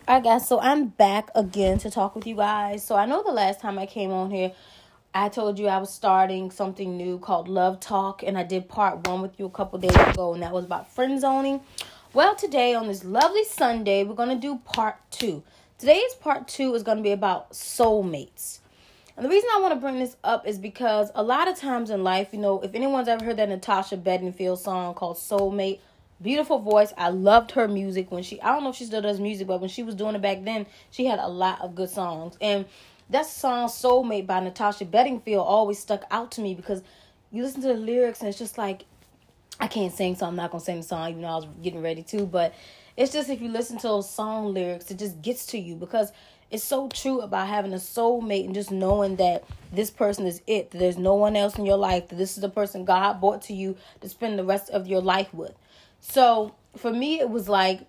Alright guys, so I'm back again to talk with you guys. So I know the last time I came on here, I told you I was starting something new called Love Talk, and I did part 1 with you a couple days ago, and that was about friend zoning. Well, today on this lovely Sunday, we're going to do part 2. Today's part 2 is going to be about soulmates. And the reason I want to bring this up is because a lot of times in life, if anyone's ever heard that Natasha Bedingfield song called Soulmate, beautiful voice. I loved her music I don't know if she still does music, but when she was doing it back then, she had a lot of good songs. And that song Soulmate by Natasha Bedingfield always stuck out to me because you listen to the lyrics and it's just like, I can't sing, so I'm not going to sing the song, even though I was getting ready to. But it's just if you listen to those song lyrics, it just gets to you because it's so true about having a soulmate and just knowing that this person is it. That there's no one else in your life. That this is the person God brought to you to spend the rest of your life with. So for me, it was like,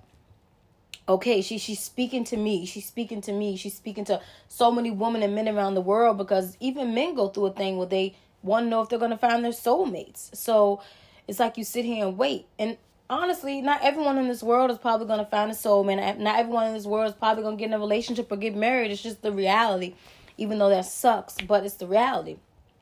okay, she's speaking to me. She's speaking to me. She's speaking to so many women and men around the world because even men go through a thing where they want to know if they're going to find their soulmates. So it's like you sit here and wait. And honestly, not everyone in this world is probably going to find a soulmate. Not everyone in this world is probably going to get in a relationship or get married. It's just the reality, even though that sucks, but it's the reality.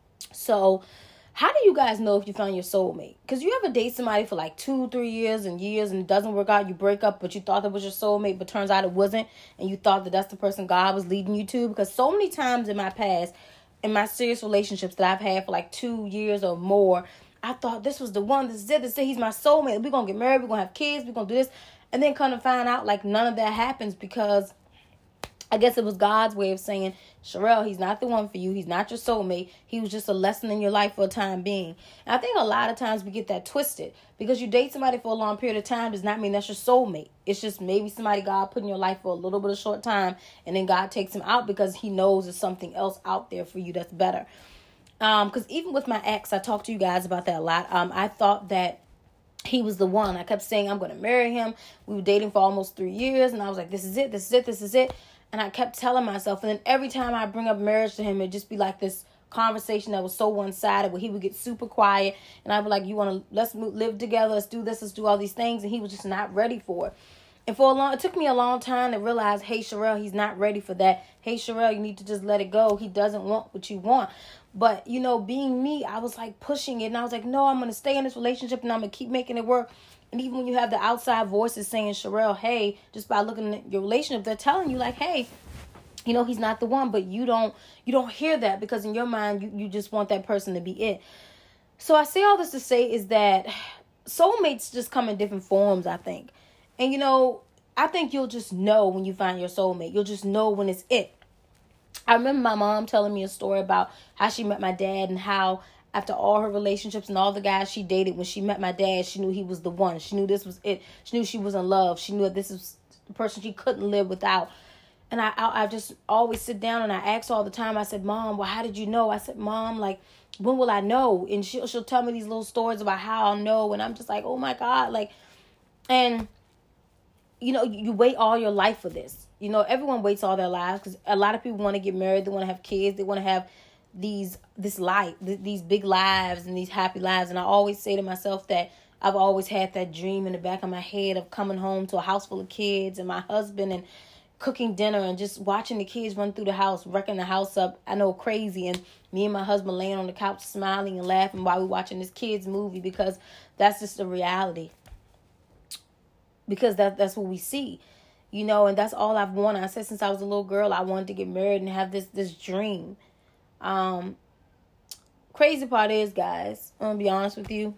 So how do you guys know if you found your soulmate? Because you ever date somebody for like 2-3 years and it doesn't work out, you break up, but you thought that was your soulmate, but turns out it wasn't, and you thought that that's the person God was leading you to? Because so many times in my past, in my serious relationships that I've had for like 2 years or more, I thought this was the one, this is it, he's my soulmate, we're going to get married, we're going to have kids, we're going to do this, and then come to find out like none of that happens because I guess it was God's way of saying, Sherelle, he's not the one for you. He's not your soulmate. He was just a lesson in your life for a time being. And I think a lot of times we get that twisted because you date somebody for a long period of time does not mean that's your soulmate. It's just maybe somebody God put in your life for a little bit of short time and then God takes him out because he knows there's something else out there for you that's better. Because even with my ex, I talked to you guys about that a lot. I thought that he was the one. I kept saying, I'm going to marry him. We were dating for almost 3 years. And I was like, this is it, this is it, this is it. And I kept telling myself, and then every time I bring up marriage to him, it'd just be like this conversation that was so one-sided where he would get super quiet. And I'd be like, let's live together, let's do this, let's do all these things. And he was just not ready for it. And it took me a long time to realize, hey, Sherelle, he's not ready for that. Hey, Sherelle, you need to just let it go. He doesn't want what you want. But, being me, I was like pushing it. And I was like, no, I'm going to stay in this relationship and I'm going to keep making it work. And even when you have the outside voices saying, Sherelle, hey, just by looking at your relationship, they're telling you like, hey, he's not the one. But you don't hear that because in your mind, you just want that person to be it. So I say all this to say is that soulmates just come in different forms, I think. And, I think you'll just know when you find your soulmate. You'll just know when it's it. I remember my mom telling me a story about how she met my dad and how after all her relationships and all the guys she dated, when she met my dad, she knew he was the one. She knew this was it. She knew she was in love. She knew that this was the person she couldn't live without. And I just always sit down and I ask all the time. I said, Mom, well, how did you know? I said, Mom, like, when will I know? And she'll tell me these little stories about how I'll know. And I'm just like, oh, my God. Like, and, you wait all your life for this. Everyone waits all their lives because a lot of people want to get married. They want to have kids. They want to have these big lives and these happy lives. And I always say to myself that I've always had that dream in the back of my head of coming home to a house full of kids and my husband and cooking dinner and just watching the kids run through the house, wrecking the house up. I know, crazy. And me and my husband laying on the couch smiling and laughing while we're watching this kids movie because that's just the reality. Because that's what we see, and that's all I've wanted. I said since I was a little girl, I wanted to get married and have this dream. Crazy part is, guys, I'm going to be honest with you.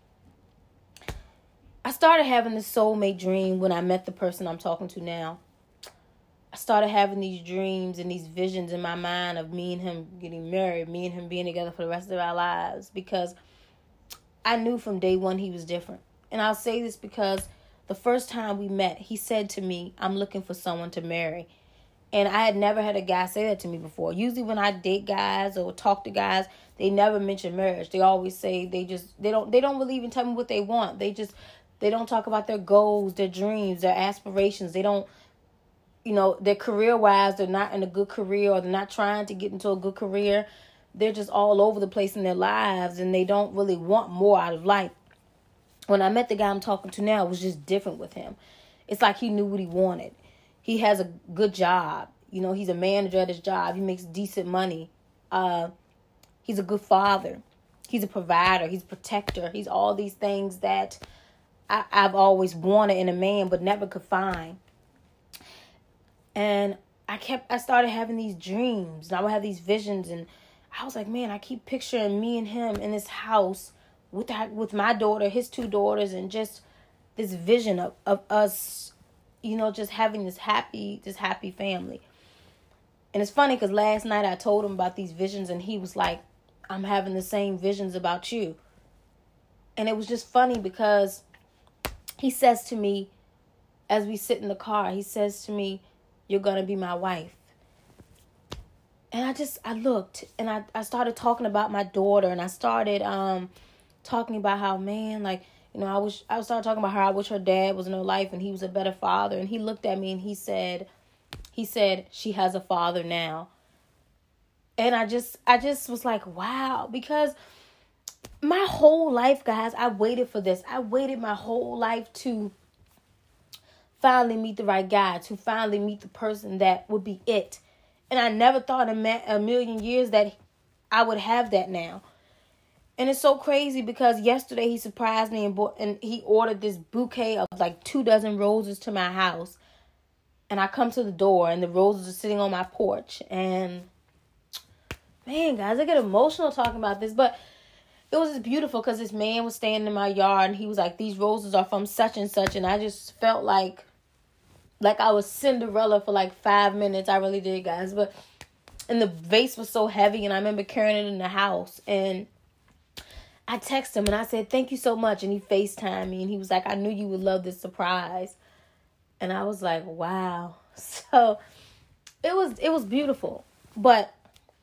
I started having this soulmate dream when I met the person I'm talking to now. I started having these dreams and these visions in my mind of me and him getting married, me and him being together for the rest of our lives, because I knew from day one he was different. And I'll say this because the first time we met, he said to me, I'm looking for someone to marry. And I had never had a guy say that to me before. Usually when I date guys or talk to guys, they never mention marriage. They always say they don't really even tell me what they want. They don't talk about their goals, their dreams, their aspirations. They don't, their career-wise, they're not in a good career or they're not trying to get into a good career. They're just all over the place in their lives and they don't really want more out of life. When I met the guy I'm talking to now, it was just different with him. It's like he knew what he wanted. He has a good job. You know, he's a manager at his job. He makes decent money. He's a good father. He's a provider. He's a protector. He's all these things that I've always wanted in a man but never could find. And I started having these dreams. And I would have these visions. And I was like, man, I keep picturing me and him in this house with my daughter, his two daughters, and just this vision of us, you know, just having this happy family. And it's funny because last night I told him about these visions and he was like, I'm having the same visions about you. And it was just funny because he says to me, as we sit in the car, he says to me, you're going to be my wife. And I looked and I started talking about my daughter, and I started talking about how, man, like, you know, I started talking about how I wish her dad was in her life and he was a better father. And he looked at me and he said, she has a father now. And I just was like, wow, because my whole life, guys, I waited for this. I waited my whole life to finally meet the right guy, to finally meet the person that would be it. And I never thought in a million years that I would have that now. And it's so crazy because yesterday he surprised me and he ordered this bouquet of like 24 roses to my house. And I come to the door and the roses are sitting on my porch. And man, guys, I get emotional talking about this. But it was just beautiful because this man was standing in my yard and he was like, these roses are from such and such. And I just felt like I was Cinderella for like 5 minutes. I really did, guys. And the vase was so heavy and I remember carrying it in the house. And I texted him and I said, thank you so much. And he FaceTimed me and he was like, I knew you would love this surprise. And I was like, wow. So it was beautiful. But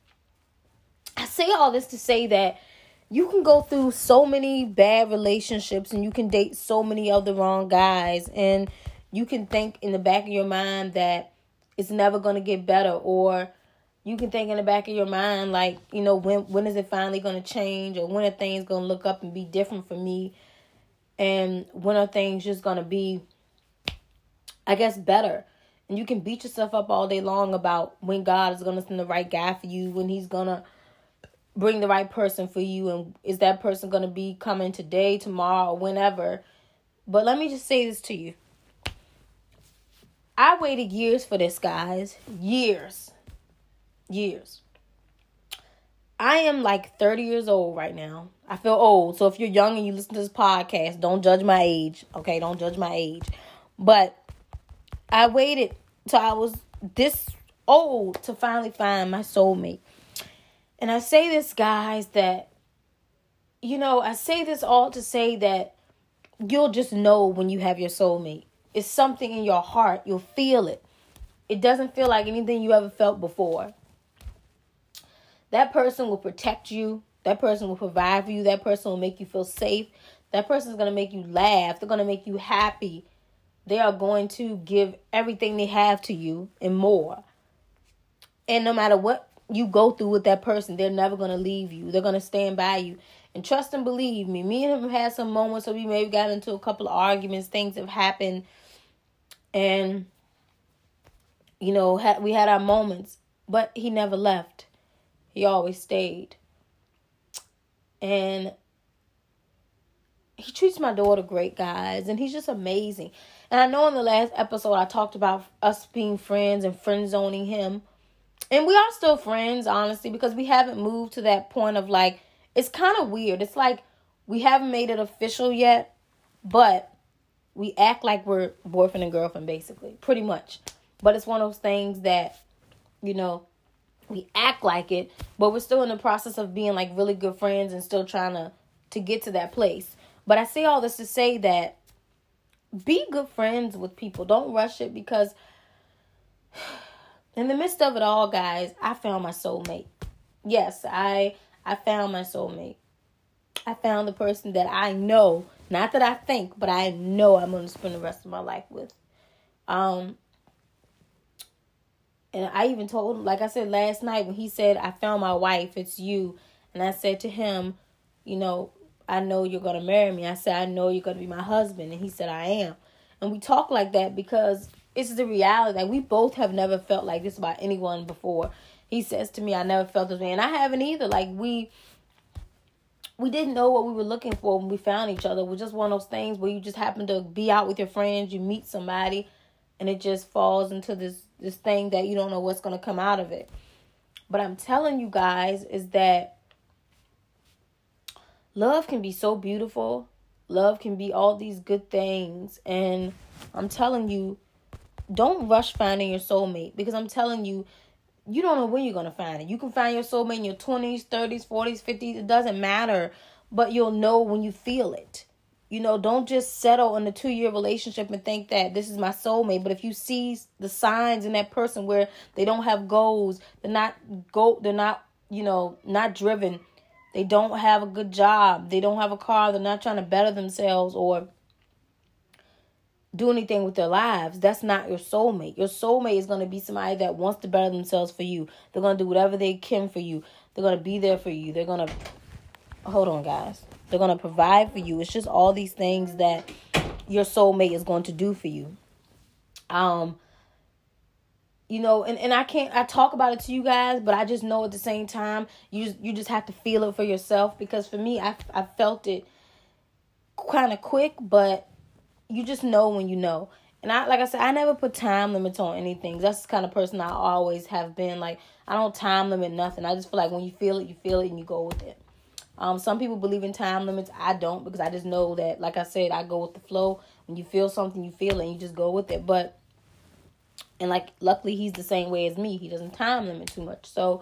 I say all this to say that you can go through so many bad relationships and you can date so many of the wrong guys. And you can think in the back of your mind that it's never going to get better. Or you can think in the back of your mind like, you know, when is it finally going to change? Or when are things going to look up and be different for me? And when are things just going to be, I guess, better? And you can beat yourself up all day long about when God is going to send the right guy for you, when he's going to bring the right person for you, and is that person going to be coming today, tomorrow, or whenever. But let me just say this to you. I waited years for this, guys. Years. I am like 30 years old right now. I feel old. So if you're young and you listen to this podcast, don't judge my age. Okay, don't judge my age. But I waited till I was this old to finally find my soulmate. And I say this, guys, that, you know, I say this all to say that you'll just know when you have your soulmate. It's something in your heart. You'll feel it. It doesn't feel like anything you ever felt before. That person will protect you. That person will provide for you. That person will make you feel safe. That person is going to make you laugh. They're going to make you happy. They are going to give everything they have to you and more. And no matter what you go through with that person, they're never going to leave you. They're going to stand by you. And trust and believe me, me and him have had some moments where we maybe got into a couple of arguments. Things have happened. And, you know, we had our moments. But he never left. He always stayed. And he treats my daughter great, guys. And he's just amazing. And I know in the last episode I talked about us being friends and friend zoning him. And we are still friends, honestly, because we haven't moved to that point of like, it's kind of weird. It's like we haven't made it official yet, but we act like we're boyfriend and girlfriend, basically, pretty much. But it's one of those things that, you know, we act like it, but we're still in the process of being like really good friends and still trying to get to that place. But I say all this to say that be good friends with people. Don't rush it, because in the midst of it all, guys, I found my soulmate. Yes, I found my soulmate. I found the person that I know, not that I think, but I know I'm going to spend the rest of my life with. And I even told him, like I said last night, when he said, I found my wife, it's you. And I said to him, you know, I know you're going to marry me. I said, I know you're going to be my husband. And he said, I am. And we talk like that because it's the reality. Like, we both have never felt like this about anyone before. He says to me, I never felt this way. And I haven't either. Like, we didn't know what we were looking for when we found each other. It was just one of those things where you just happen to be out with your friends, you meet somebody, and it just falls into this thing that you don't know what's going to come out of it. But I'm telling you guys is that love can be so beautiful. Love can be all these good things. And I'm telling you, don't rush finding your soulmate, because I'm telling you, you don't know when you're going to find it. You can find your soulmate in your 20s, 30s, 40s, 50s. It doesn't matter. But you'll know when you feel it. You know, don't just settle in a 2-year relationship and think that this is my soulmate. But if you see the signs in that person where they don't have goals, they're not, not driven. They don't have a good job. They don't have a car. They're not trying to better themselves or do anything with their lives. That's not your soulmate. Your soulmate is going to be somebody that wants to better themselves for you. They're going to do whatever they can for you. They're going to be there for you. They're going to, hold on guys. They're going to provide for you. It's just all these things that your soulmate is going to do for you. And I talk about it to you guys, but I just know at the same time, you just have to feel it for yourself. Because for me, I felt it kind of quick, but you just know when you know. And like I said, I never put time limits on anything. That's the kind of person I always have been. Like, I don't time limit nothing. I just feel like when you feel it, and you go with it. Some people believe in time limits. I don't, because I just know that, like I said, I go with the flow. When you feel something, you feel it, and you just go with it. And like, luckily, he's the same way as me. He doesn't time limit too much. So,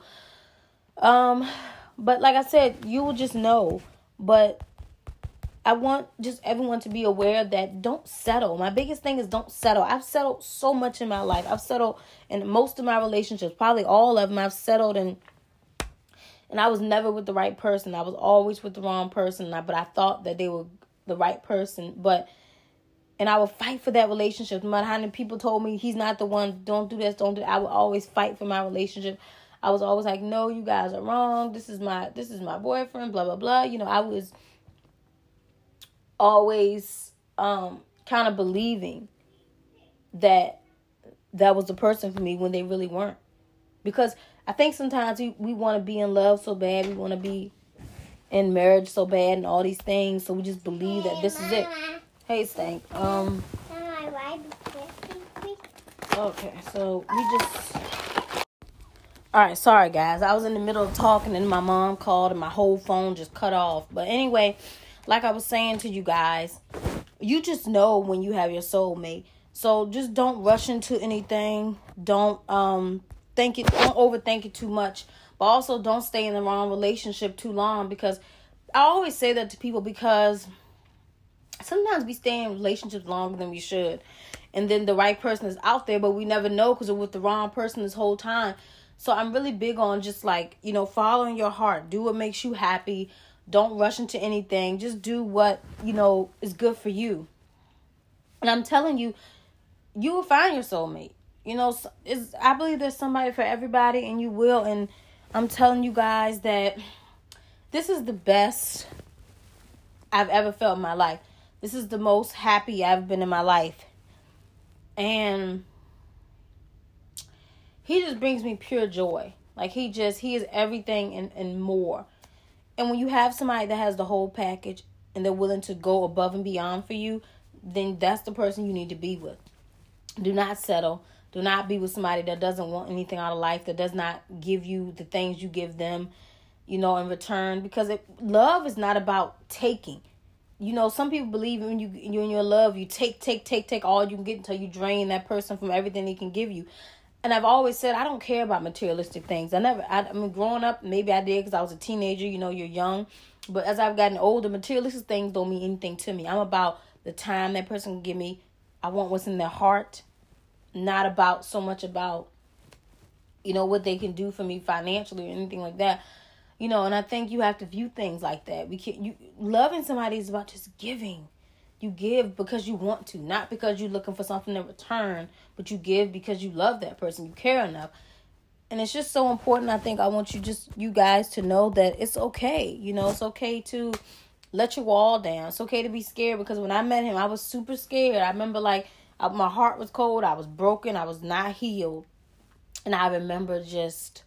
but like I said, you will just know. But I want just everyone to be aware that don't settle. My biggest thing is don't settle. I've settled so much in my life. I've settled in most of my relationships, probably all of them. I've settled and I was never with the right person. I was always with the wrong person. But I thought that they were the right person. And I would fight for that relationship. No matter how many people told me he's not the one, don't do this, don't do that. I would always fight for my relationship. I was always like, no, you guys are wrong. This is my boyfriend, blah, blah, blah. I was always kind of believing that was the person for me when they really weren't. Because I think sometimes we want to be in love so bad. We want to be in marriage so bad and all these things. So we just believe that this is it. Hey, Stank. Okay, so we just... Alright, sorry guys. I was in the middle of talking and my mom called and my whole phone just cut off. But anyway, like I was saying to you guys, you just know when you have your soulmate. So just don't rush into anything. Don't overthink it too much. But also don't stay in the wrong relationship too long, because I always say that to people, because sometimes we stay in relationships longer than we should. And then the right person is out there, but we never know because we're with the wrong person this whole time. So I'm really big on just like, following your heart. Do what makes you happy. Don't rush into anything. Just do what, is good for you. And I'm telling you, you will find your soulmate. I believe there's somebody for everybody, and you will. And I'm telling you guys that this is the best I've ever felt in my life. This is the most happy I've been in my life. And he just brings me pure joy. Like, he is everything and more. And when you have somebody that has the whole package and they're willing to go above and beyond for you, then that's the person you need to be with. Do not settle. Do not be with somebody that doesn't want anything out of life, that does not give you the things you give them, in return. Because love is not about taking. Some people believe when you in your love, you take all you can get until you drain that person from everything they can give you. And I've always said, I don't care about materialistic things. I mean, growing up, maybe I did because I was a teenager, you're young. But as I've gotten older, materialistic things don't mean anything to me. I'm about the time that person can give me. I want what's in their heart. Not about so much about, what they can do for me financially or anything like that. And I think you have to view things like that. Loving somebody is about just giving. You give because you want to, not because you're looking for something in return, but you give because you love that person, you care enough. And it's just so important. I think I want you guys to know that it's okay. It's okay to let your wall down. It's okay to be scared, because when I met him, I was super scared. I remember, like, My heart was cold. I was broken. I was not healed. And I remember just,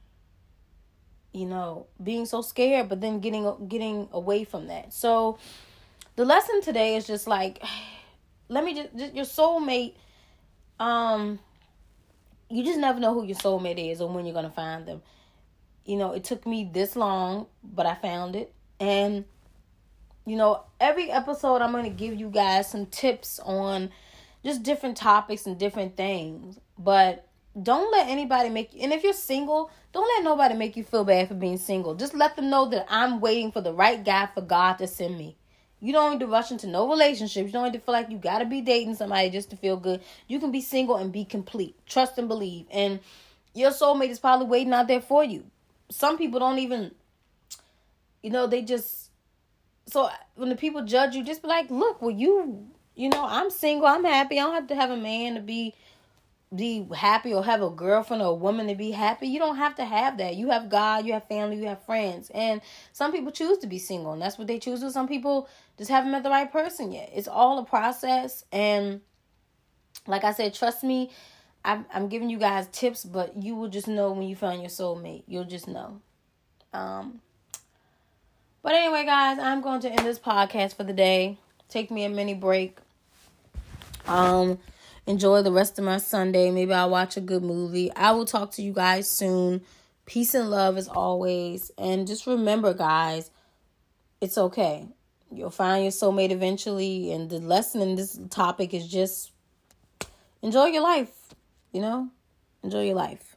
being so scared, but then getting away from that. So the lesson today is just like, let me just your soulmate, you just never know who your soulmate is or when you're going to find them. It took me this long, but I found it. And, every episode I'm going to give you guys some tips on just different topics and different things. But don't let anybody make you, and if you're single, don't let nobody make you feel bad for being single. Just let them know that I'm waiting for the right guy for God to send me. You don't need to rush into no relationships. You don't need to feel like you got to be dating somebody just to feel good. You can be single and be complete. Trust and believe. And your soulmate is probably waiting out there for you. Some people don't even, they just, so when the people judge you, just be like, look, well, I'm single. I'm happy. I don't have to have a man to be happy or have a girlfriend or a woman to be happy. You don't have to have that. You have God, you have family, you have friends. And some people choose to be single, and that's what they choose to. Some people just haven't met the right person yet. It's all a process. And like I said, trust me, I'm giving you guys tips, but you will just know when you find your soulmate. You'll just know. But anyway, guys, I'm going to end this podcast for the day. Take me a mini break. Enjoy the rest of my Sunday. Maybe I'll watch a good movie. I will talk to you guys soon. Peace and love as always. And just remember, guys, it's okay. You'll find your soulmate eventually. And the lesson in this topic is just enjoy your life. Enjoy your life.